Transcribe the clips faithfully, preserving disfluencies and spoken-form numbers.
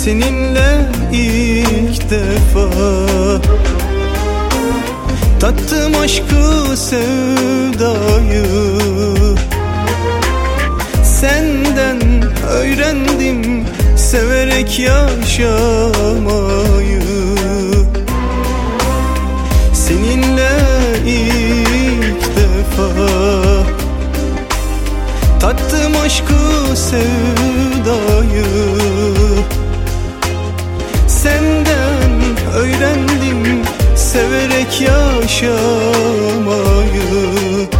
Seninle ilk defa tattım aşkı, sevdayı. Senden öğrendim severek yaşamayı. Seninle ilk defa tattım aşkı, sevdayı. Senden öğrendim severek yaşamayı.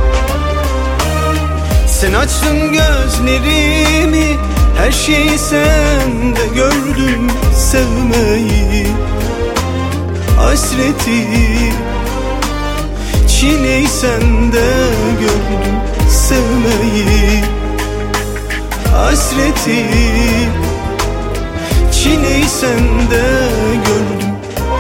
Sen açtın gözlerimi, her şeyi sende gördüm sevmeyi. Hasreti, çileyi sende gördüm sevmeyi. Hasreti, çileyi sende gördüm.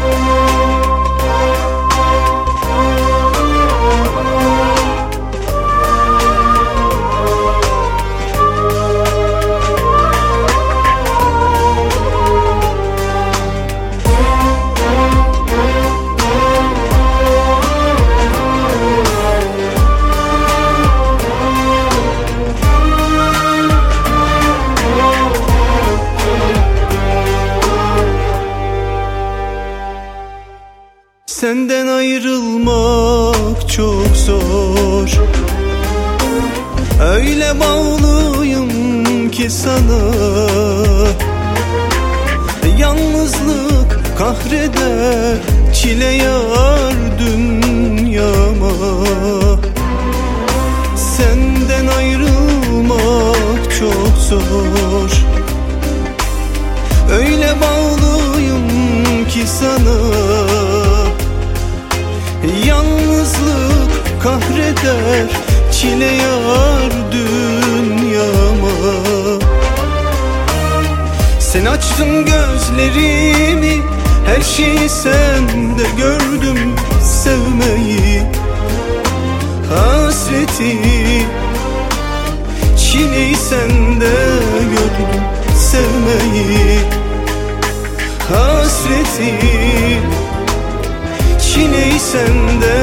Senden ayrılmak çok zor. Öyle bağlıyım ki sana. Yalnızlık kahreder, çile yar dünyama. Senden ayrılmak çok zor. Öyle bağlıyım ki sana. Yalnızlık kahreder, çile yar dünyama. Sen açtın gözlerimi, her şeyi sende gördüm sevmeyi. Hasreti, çileyi sende gördüm sevmeyi. Hasreti, çileyi sende